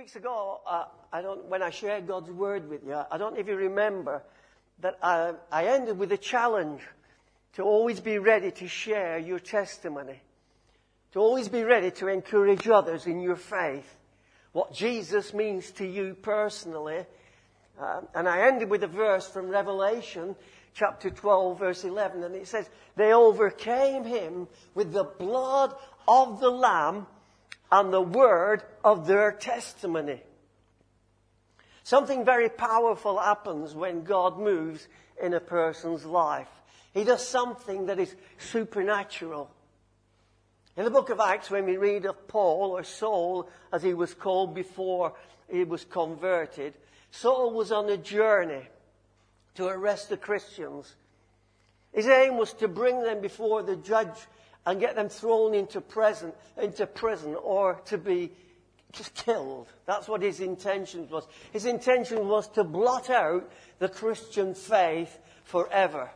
weeks ago, when I shared God's word with you, I don't know if you remember that I ended with a challenge to always be ready to share your testimony, to always be ready to encourage others in your faith, what Jesus means to you personally. And I ended with a verse from Revelation chapter 12, verse 11, and it says, they overcame him with the blood of the Lamb and the word of their testimony. Something very powerful happens when God moves in a person's life. He does something that is supernatural. In the book of Acts, when we read of Paul, or Saul, as he was called before he was converted, Saul was on a journey to arrest the Christians. His aim was to bring them before the judge and get them thrown into prison, or to be just killed. That's what his intention was. His intention was to blot out the Christian faith forever.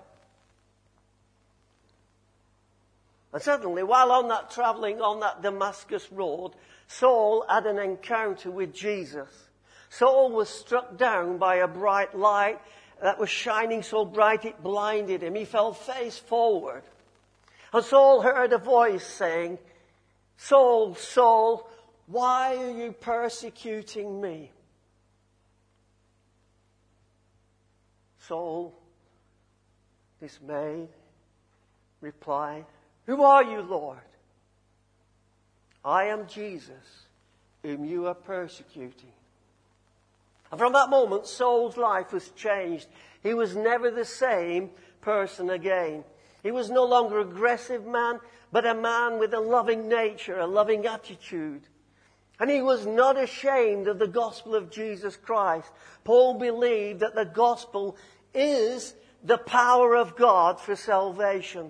And suddenly, while traveling on that Damascus road, Saul had an encounter with Jesus. Saul was struck down by a bright light that was shining so bright it blinded him. He fell face forward. And Saul heard a voice saying, Saul, Saul, why are you persecuting me? Saul, dismayed, replied, who are you, Lord? I am Jesus, whom you are persecuting. And from that moment, Saul's life was changed. He was never the same person again. He was no longer an aggressive man, but a man with a loving nature, a loving attitude. And he was not ashamed of the gospel of Jesus Christ. Paul believed that the gospel is the power of God for salvation.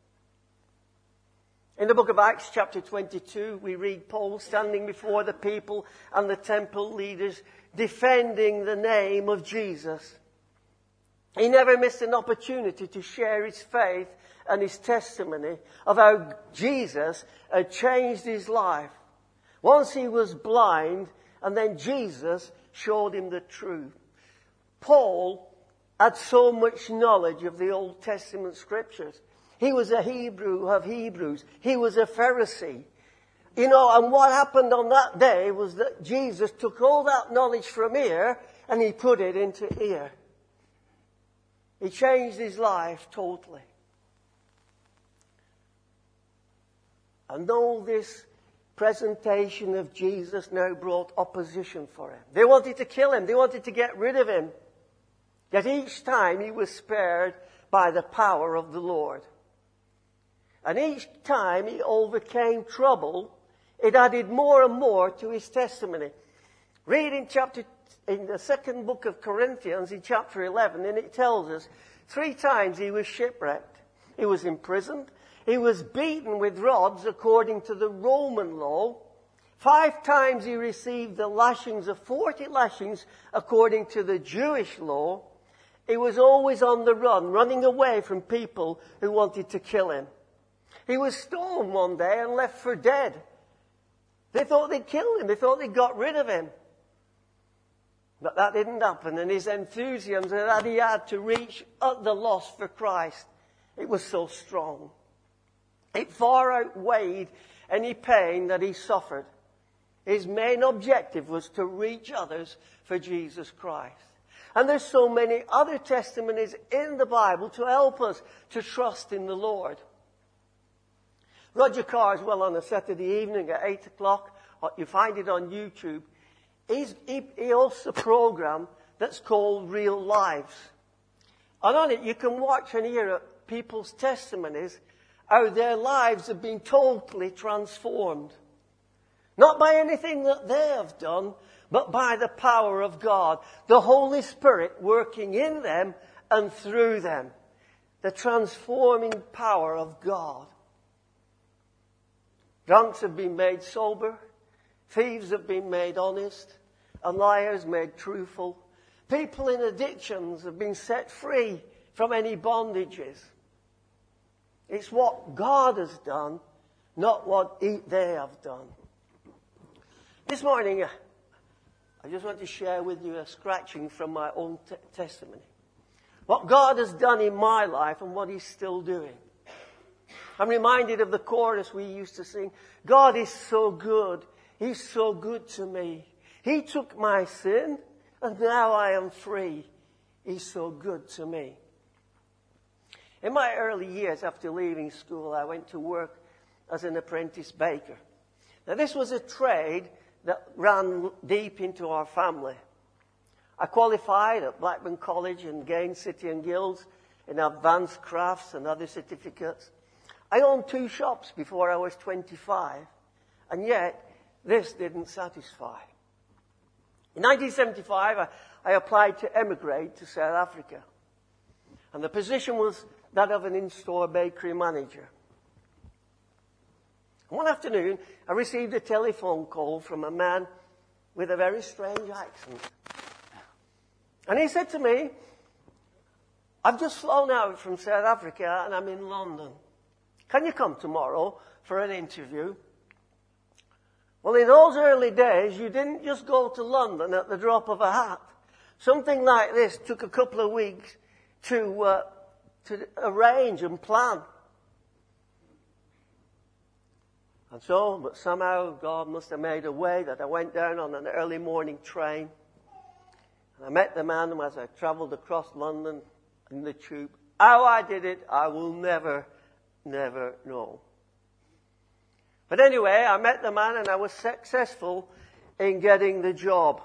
In the book of Acts chapter 22, we read Paul standing before the people and the temple leaders defending the name of Jesus. He never missed an opportunity to share his faith and his testimony of how Jesus had changed his life. Once he was blind, and then Jesus showed him the truth. Paul had so much knowledge of the Old Testament scriptures. He was a Hebrew of Hebrews. He was a Pharisee. And what happened on that day was that Jesus took all that knowledge from here and he put it into here. He changed his life totally. And all this presentation of Jesus now brought opposition for him. They wanted to kill him. They wanted to get rid of him. Yet each time he was spared by the power of the Lord. And each time he overcame trouble, it added more and more to his testimony. Read in the second book of Corinthians, in chapter 11, and it tells us 3 times he was shipwrecked. He was imprisoned. He was beaten with rods according to the Roman law. 5 times he received the lashings of 40 lashings according to the Jewish law. He was always on the run, running away from people who wanted to kill him. He was stoned one day and left for dead. They thought they'd killed him. They thought they'd got rid of him. But that didn't happen. And his enthusiasm that he had to reach the lost for Christ, it was so strong. It far outweighed any pain that he suffered. His main objective was to reach others for Jesus Christ. And there's so many other testimonies in the Bible to help us to trust in the Lord. Roger Carswell on a Saturday evening at 8 o'clock, you find it on YouTube, he hosts a program that's called Real Lives. And on it you can watch and hear people's testimonies, how their lives have been totally transformed. Not by anything that they have done, but by the power of God. The Holy Spirit working in them and through them. The transforming power of God. Drunks have been made sober. Thieves have been made honest. And liars made truthful. People in addictions have been set free from any bondages. It's what God has done, not what they have done. This morning, I just want to share with you a scratching from my own testimony. What God has done in my life and what He's still doing. I'm reminded of the chorus we used to sing. God is so good. He's so good to me. He took my sin and now I am free. He's so good to me. In my early years after leaving school, I went to work as an apprentice baker. Now this was a trade that ran deep into our family. I qualified at Blackburn College and gained City and Guilds in advanced crafts and other certificates. I owned 2 shops before I was 25, and yet this didn't satisfy. In 1975, I applied to emigrate to South Africa, and the position was that of an in-store bakery manager. One afternoon, I received a telephone call from a man with a very strange accent. And he said to me, I've just flown out from South Africa and I'm in London. Can you come tomorrow for an interview? Well, in those early days, you didn't just go to London at the drop of a hat. Something like this took a couple of weeks to arrange and plan. And so, but somehow God must have made a way that I went down on an early morning train. And I met the man as I travelled across London in the tube. How I did it, I will never know. But anyway, I met the man and I was successful in getting the job.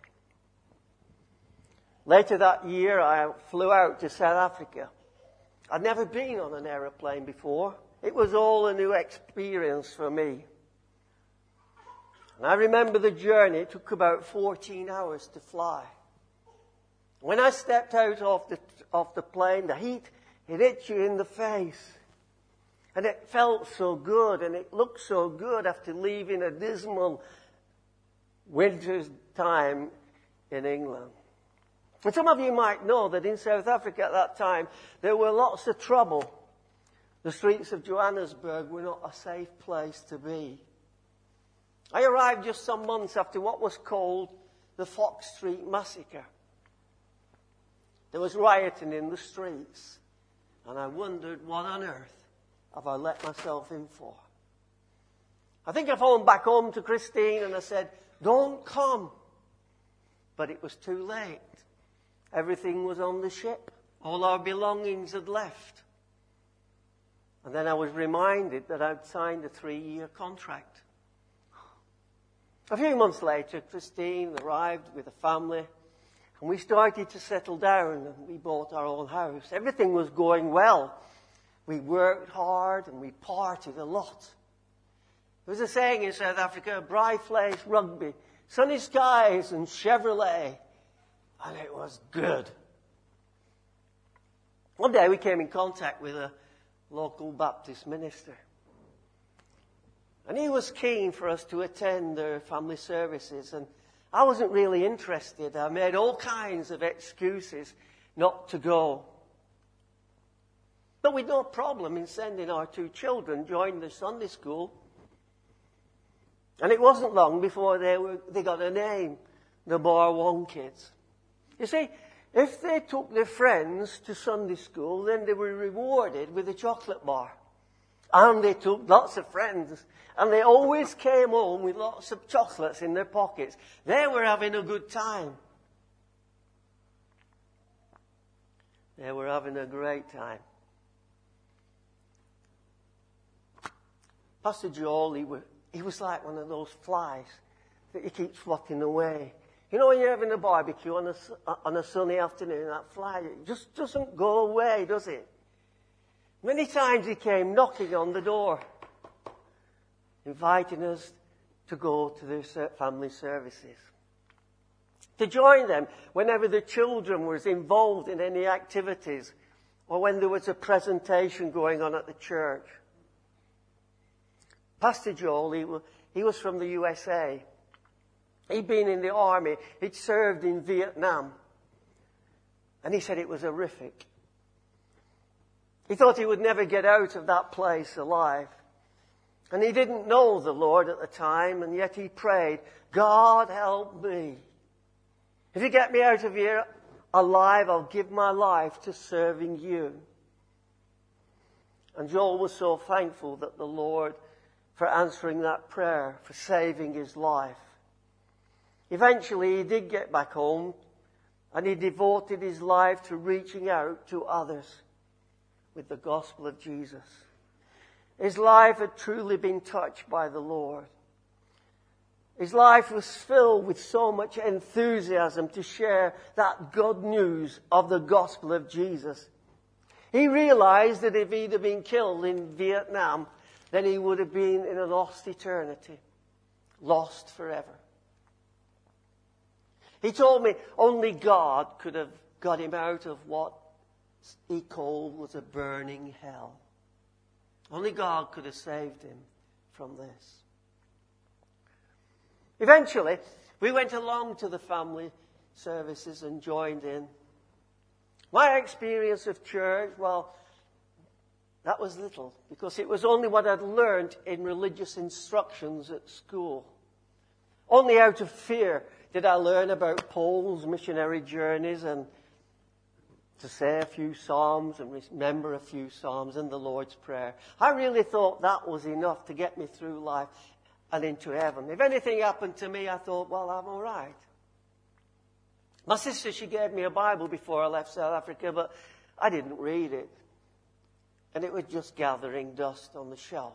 Later that year, I flew out to South Africa. I'd never been on an aeroplane before. It was all a new experience for me. And I remember the journey. It took about 14 hours to fly. When I stepped out of the plane, the heat, it hit you in the face. And it felt so good, and it looked so good after leaving a dismal winter's time in England. And some of you might know that in South Africa at that time, there were lots of trouble. The streets of Johannesburg were not a safe place to be. I arrived just some months after what was called the Fox Street Massacre. There was rioting in the streets, and I wondered, what on earth have I let myself in for? I think I phoned back home to Christine and I said, don't come. But it was too late. Everything was on the ship. All our belongings had left. And then I was reminded that I'd signed a 3-year contract. A few months later, Christine arrived with a family, and we started to settle down, and we bought our own house. Everything was going well. We worked hard, and we partied a lot. There was a saying in South Africa, bright place, rugby, sunny skies, and Chevrolet. And it was good. One day we came in contact with a local Baptist minister. And he was keen for us to attend their family services. And I wasn't really interested. I made all kinds of excuses not to go. But we'd no problem in sending our 2 children join the Sunday school. And it wasn't long before they got a name, the Bar 1 kids. You see, if they took their friends to Sunday school, then they were rewarded with a chocolate bar. And they took lots of friends. And they always came home with lots of chocolates in their pockets. They were having a good time. They were having a great time. Pastor Joel, he was like one of those flies that you keep swatting away. You know when you're having a barbecue on a sunny afternoon, that fly, it just doesn't go away, does it? Many times he came knocking on the door, inviting us to go to their family services. To join them whenever the children was involved in any activities or when there was a presentation going on at the church. Pastor Joel, he was from the USA. He'd been in the army. He'd served in Vietnam. And he said it was horrific. He thought he would never get out of that place alive. And he didn't know the Lord at the time, and yet he prayed, God help me. If you get me out of here alive, I'll give my life to serving you. And Joel was so thankful that the Lord for answering that prayer, for saving his life. Eventually, he did get back home, and he devoted his life to reaching out to others with the gospel of Jesus. His life had truly been touched by the Lord. His life was filled with so much enthusiasm to share that good news of the gospel of Jesus. He realized that if he'd have been killed in Vietnam, then he would have been in a lost eternity, lost forever. He told me only God could have got him out of what he called was a burning hell. Only God could have saved him from this. Eventually, we went along to the family services and joined in. My experience of church, well, that was little, because it was only what I'd learned in religious instructions at school. Only out of fear did I learn about Paul's missionary journeys and to say a few psalms and remember a few psalms in the Lord's Prayer. I really thought that was enough to get me through life and into heaven. If anything happened to me, I thought, well, I'm all right. My sister, she gave me a Bible before I left South Africa, but I didn't read it. And it was just gathering dust on the shelf.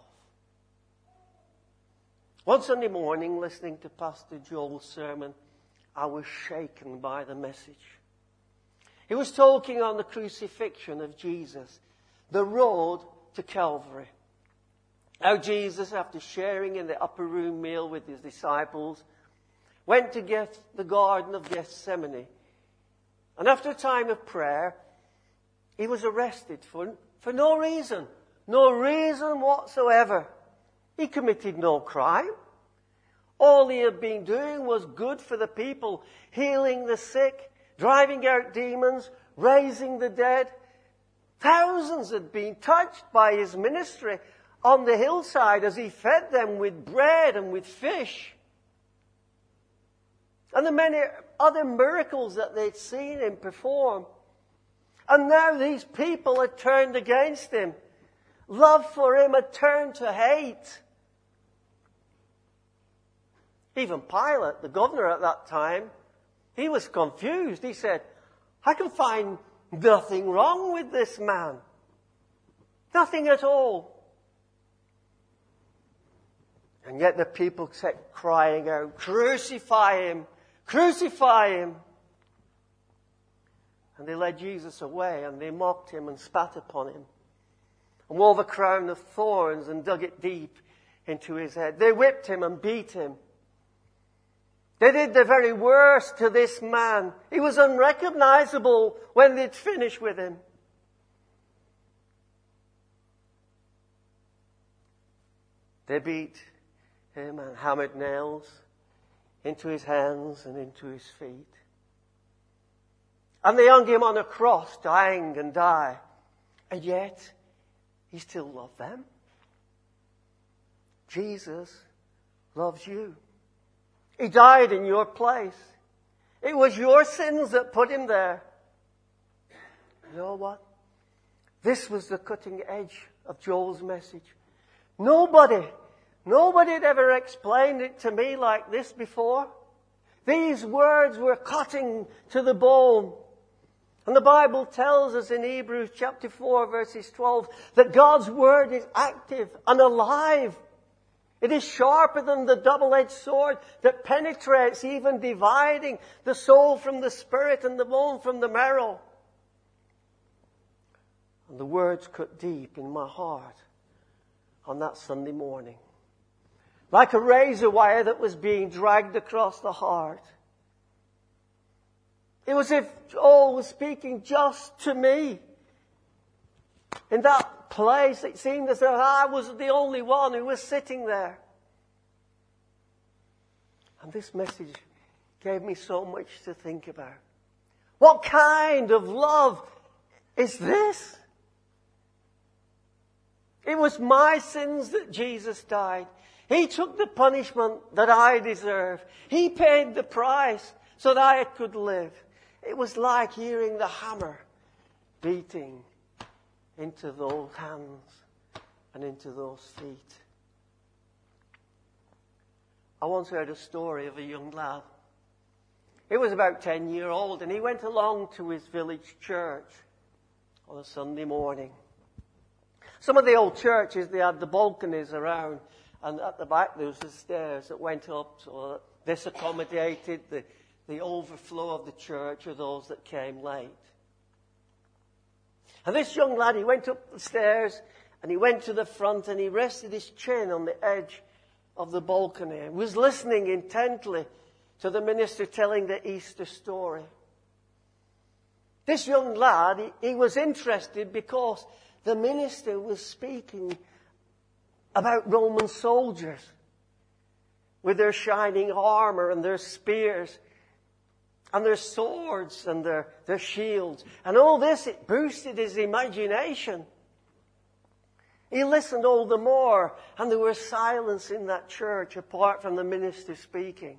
One Sunday morning, listening to Pastor Joel's sermon, I was shaken by the message. He was talking on the crucifixion of Jesus, the road to Calvary. How Jesus, after sharing in the upper room meal with his disciples, went to the Garden of Gethsemane. And after a time of prayer, he was arrested for no reason. No reason whatsoever. He committed no crime. All he had been doing was good for the people, healing the sick, driving out demons, raising the dead. Thousands had been touched by his ministry on the hillside as he fed them with bread and with fish. And the many other miracles that they'd seen him perform. And now these people had turned against him. Love for him had turned to hate. Even Pilate, the governor at that time, he was confused. He said, I can find nothing wrong with this man. Nothing at all. And yet the people kept crying out, crucify him, crucify him. And they led Jesus away and they mocked him and spat upon him. And wove a crown of thorns and dug it deep into his head. They whipped him and beat him. They did the very worst to this man. He was unrecognizable when they'd finished with him. They beat him and hammered nails into his hands and into his feet. And they hung him on a cross to hang and die. And yet, he still loved them. Jesus loves you. He died in your place. It was your sins that put him there. You know what? This was the cutting edge of Joel's message. Nobody had ever explained it to me like this before. These words were cutting to the bone. And the Bible tells us in Hebrews chapter 4 verses 12 that God's word is active and alive. It is sharper than the double-edged sword that penetrates, even dividing the soul from the spirit and the bone from the marrow. And the words cut deep in my heart on that Sunday morning. Like a razor wire that was being dragged across the heart. It was as if Joel was speaking just to me. In that place, it seemed as though I was the only one who was sitting there. And this message gave me so much to think about. What kind of love is this? It was my sins that Jesus died. He took the punishment that I deserve. He paid the price so that I could live. It was like hearing the hammer beating into those hands and into those feet. I once heard a story of a young lad. He was about 10 years old, and he went along to his village church on a Sunday morning. Some of the old churches, they had the balconies around, and at the back there was the stairs that went up, so that this accommodated the overflow of the church of those that came late. And this young lad, he went up the stairs, and he went to the front, and he rested his chin on the edge of the balcony and was listening intently to the minister telling the Easter story. This young lad, he was interested because the minister was speaking about Roman soldiers with their shining armor and their spears and their swords and their shields. And all this, it boosted his imagination. He listened all the more, and there was silence in that church apart from the minister speaking.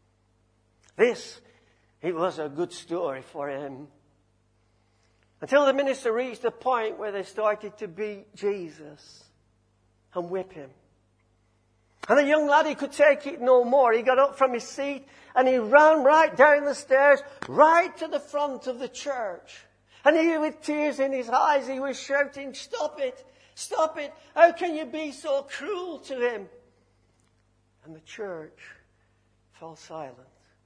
It was a good story for him. Until the minister reached a point where they started to beat Jesus and whip him. And the young lad, he could take it no more. He got up from his seat and he ran right down the stairs, right to the front of the church. And he, with tears in his eyes, he was shouting, "Stop it! Stop it! How can you be so cruel to him?" And the church fell silent.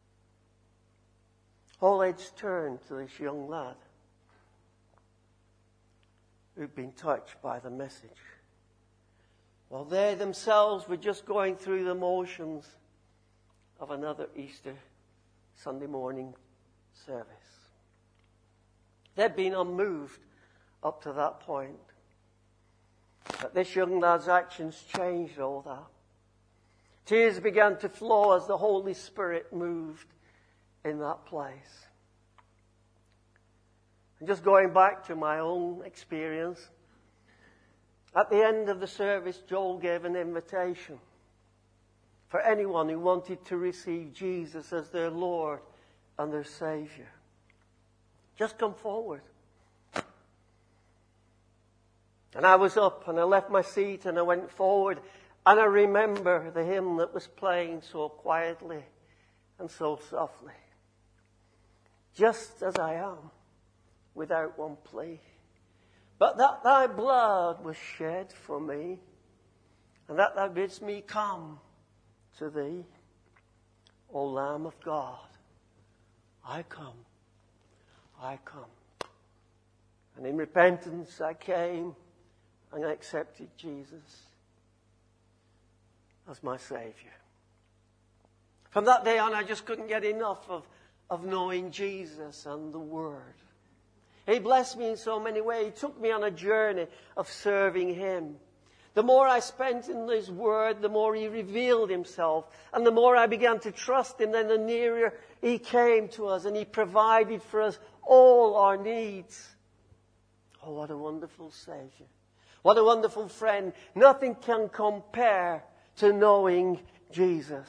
All heads turned to this young lad who'd been touched by the message, while they themselves were just going through the motions of another Easter Sunday morning service. They'd been unmoved up to that point. But this young lad's actions changed all that. Tears began to flow as the Holy Spirit moved in that place. And just going back to my own experience, at the end of the service, Joel gave an invitation for anyone who wanted to receive Jesus as their Lord and their Savior. Just come forward. And I was up and I left my seat and I went forward, and I remember the hymn that was playing so quietly and so softly. Just as I am, without one plea, but that thy blood was shed for me, and that thou bidst me come to thee, O Lamb of God, I come, I come. And in repentance I came and I accepted Jesus as my Savior. From that day on, I just couldn't get enough of knowing Jesus and the Word. He blessed me in so many ways. He took me on a journey of serving Him. The more I spent in His Word, the more He revealed Himself. And the more I began to trust Him, then the nearer He came to us and He provided for us all our needs. Oh, what a wonderful Savior. What a wonderful friend. Nothing can compare to knowing Jesus.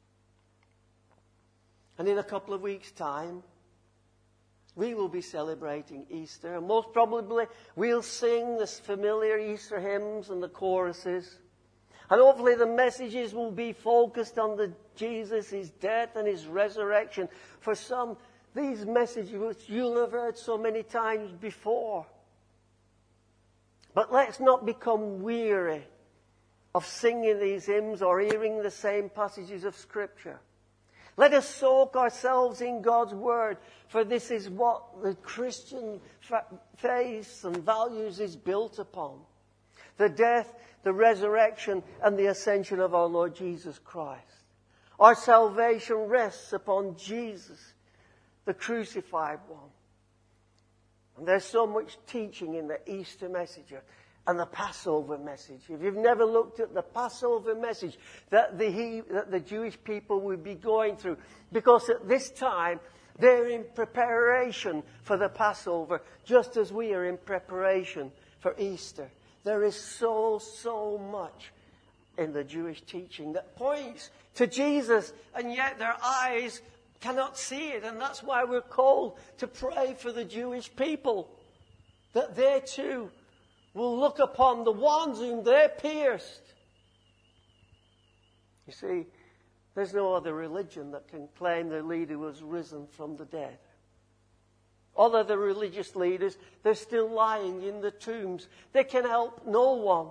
And in a couple of weeks' time, we will be celebrating Easter. And most probably, we'll sing the familiar Easter hymns and the choruses. And hopefully the messages will be focused on Jesus, His death and His resurrection. For some, these messages which you'll have heard so many times before. But let's not become weary of singing these hymns or hearing the same passages of Scripture. Let us soak ourselves in God's Word, for this is what the Christian faith and values is built upon. The death, the resurrection, and the ascension of our Lord Jesus Christ. Our salvation rests upon Jesus, the crucified one. And there's so much teaching in the Easter message and the Passover message. If you've never looked at the Passover message that the Jewish people would be going through, because at this time they're in preparation for the Passover, just as we are in preparation for Easter. There is so much in the Jewish teaching that points to Jesus, and yet their eyes cannot see it. And that's why we're called to pray for the Jewish people, that they too will look upon the ones whom they pierced. You see, there's no other religion that can claim their leader was risen from the dead. All other religious leaders, they're still lying in the tombs. They can help no one.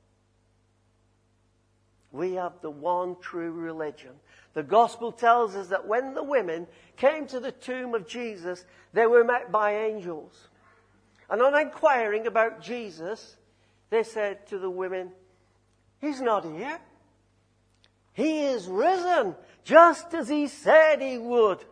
We have the one true religion. The gospel tells us that when the women came to the tomb of Jesus, they were met by angels. And on inquiring about Jesus, they said to the women, "He's not here. He is risen, just as he said he would."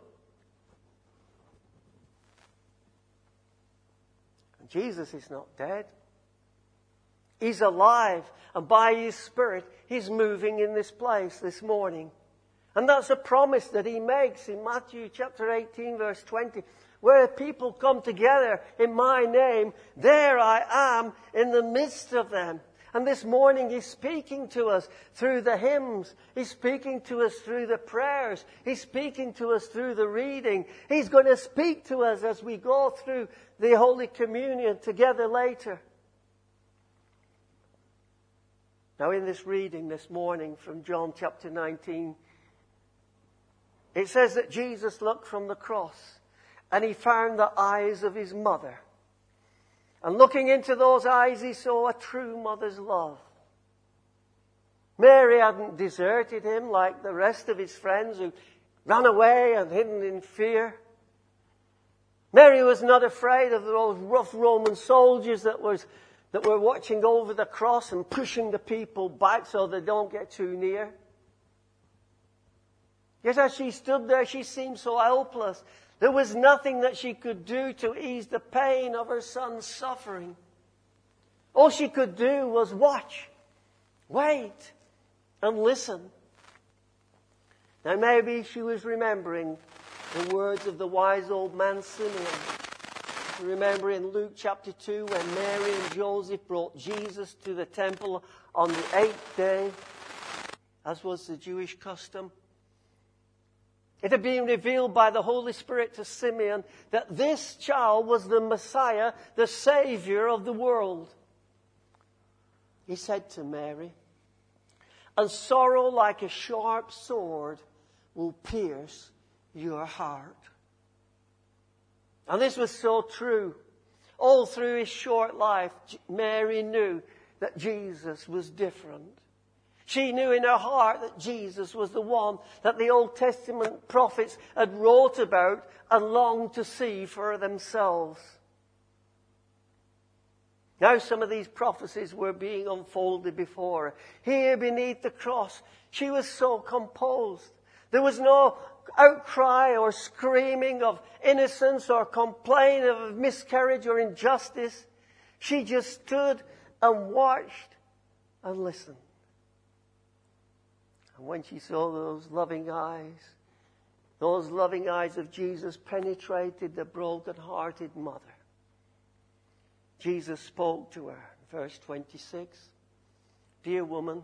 And Jesus is not dead. He's alive, and by his Spirit, he's moving in this place this morning. And that's a promise that he makes in Matthew chapter 18, verse 20. Where people come together in my name, there I am in the midst of them. And this morning he's speaking to us through the hymns. He's speaking to us through the prayers. He's speaking to us through the reading. He's going to speak to us as we go through the Holy Communion together later. Now in this reading this morning from John chapter 19, it says that Jesus looked from the cross and he found the eyes of his mother. And looking into those eyes, he saw a true mother's love. Mary hadn't deserted him like the rest of his friends who ran away and hidden in fear. Mary was not afraid of those rough Roman soldiers that were watching over the cross and pushing the people back so they don't get too near. Yet as she stood there, she seemed so helpless. There was nothing that she could do to ease the pain of her son's suffering. All she could do was watch, wait, and listen. Now maybe she was remembering the words of the wise old man Simeon. Remember in Luke chapter 2 when Mary and Joseph brought Jesus to the temple on the 8th day, as was the Jewish custom. It had been revealed by the Holy Spirit to Simeon that this child was the Messiah, the Savior of the world. He said to Mary, "And sorrow like a sharp sword will pierce your heart." And this was so true. All through his short life, Mary knew that Jesus was different. She knew in her heart that Jesus was the one that the Old Testament prophets had wrote about and longed to see for themselves. Now some of these prophecies were being unfolded before her. Here beneath the cross, she was so composed. There was no outcry or screaming of innocence or complaint of miscarriage or injustice. She just stood and watched and listened. And when she saw those loving eyes of Jesus penetrated the broken-hearted mother, Jesus spoke to her. Verse 26, "Dear woman,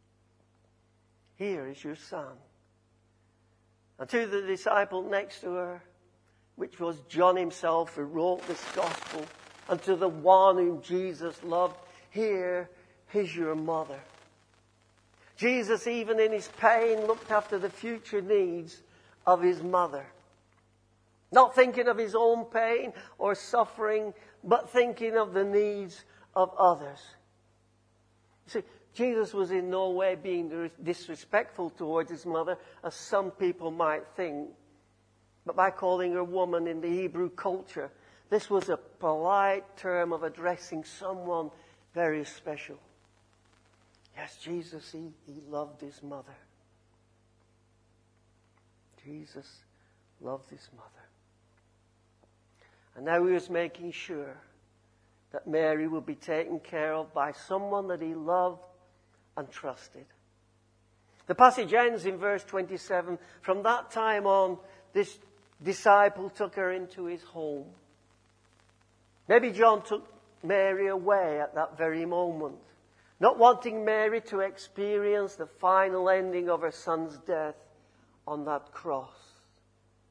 here is your son." And to the disciple next to her, which was John himself who wrote this gospel, and to the one whom Jesus loved, "Here is your mother." Jesus, even in his pain, looked after the future needs of his mother. Not thinking of his own pain or suffering, but thinking of the needs of others. You see, Jesus was in no way being disrespectful towards his mother, as some people might think. But by calling her woman in the Hebrew culture, this was a polite term of addressing someone very special. Yes, Jesus, he loved his mother. Jesus loved his mother. And now he was making sure that Mary would be taken care of by someone that he loved and trusted. The passage ends in verse 27. From that time on, this disciple took her into his home. Maybe John took Mary away at that very moment, not wanting Mary to experience the final ending of her son's death on that cross.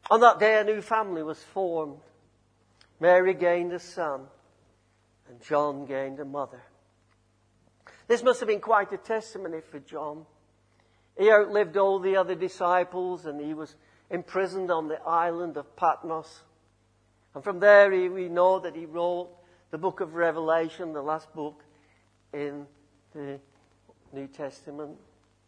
On that day, a new family was formed. Mary gained a son, and John gained a mother. This must have been quite a testimony for John. He outlived all the other disciples, and he was imprisoned on the island of Patmos. And from there, we know that he wrote the book of Revelation, the last book in the New Testament.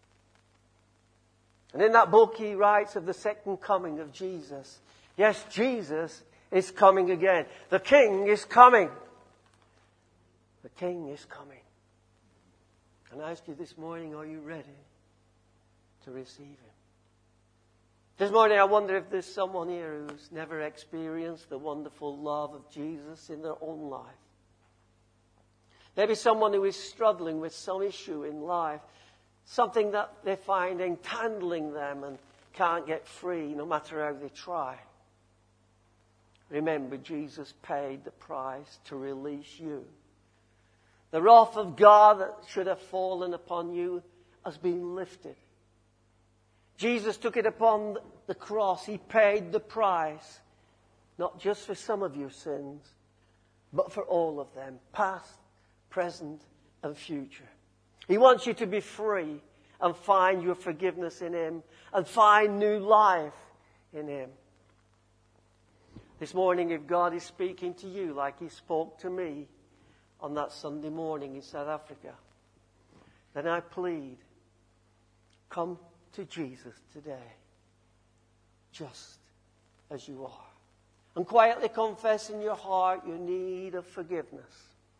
And in that book, he writes of the second coming of Jesus. Yes, Jesus is coming again. The King is coming. The King is coming. And I ask you this morning, are you ready to receive Him? This morning, I wonder if there's someone here who's never experienced the wonderful love of Jesus in their own life. Maybe someone who is struggling with some issue in life, something that they find entangling them and can't get free no matter how they try. Remember, Jesus paid the price to release you. The wrath of God that should have fallen upon you has been lifted. Jesus took it upon the cross. He paid the price, not just for some of your sins, but for all of them, past, present, and future. He wants you to be free and find your forgiveness in Him and find new life in Him. This morning, if God is speaking to you like He spoke to me on that Sunday morning in South Africa, then I plead, come to Jesus today, just as you are. And quietly confess in your heart your need of forgiveness.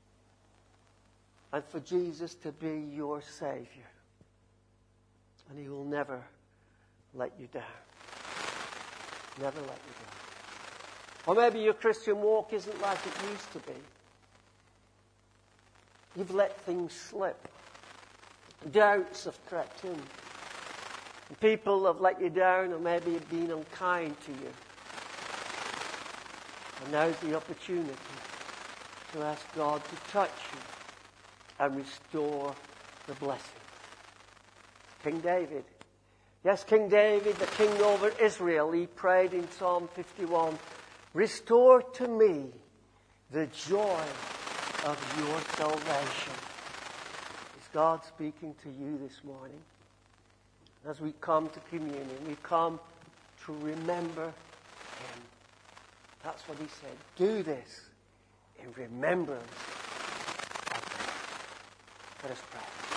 And for Jesus to be your Savior. And He will never let you down. Never let you down. Or maybe your Christian walk isn't like it used to be. You've let things slip. Doubts have crept in. And people have let you down or maybe have been unkind to you. And now's the opportunity to ask God to touch you and restore the blessing. King David. Yes, King David, the king over Israel, he prayed in Psalm 51, restore to me the joy of your salvation. Is God speaking to you this morning? As we come to communion, we come to remember Him. That's what He said. Do this in remembrance of Him. Let us pray.